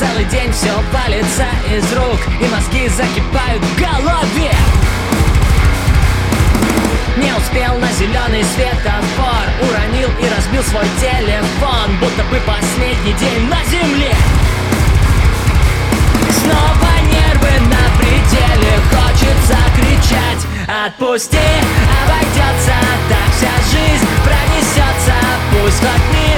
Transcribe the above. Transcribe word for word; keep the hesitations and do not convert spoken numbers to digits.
целый день все валится из рук, и мозги закипают в голове. Не успел на зеленый светофор, уронил и разбил свой телефон, будто бы последний день на земле. Снова нервы на пределе, хочется кричать: отпусти, обойдется, так вся жизнь пронесется. Пусть хоть мир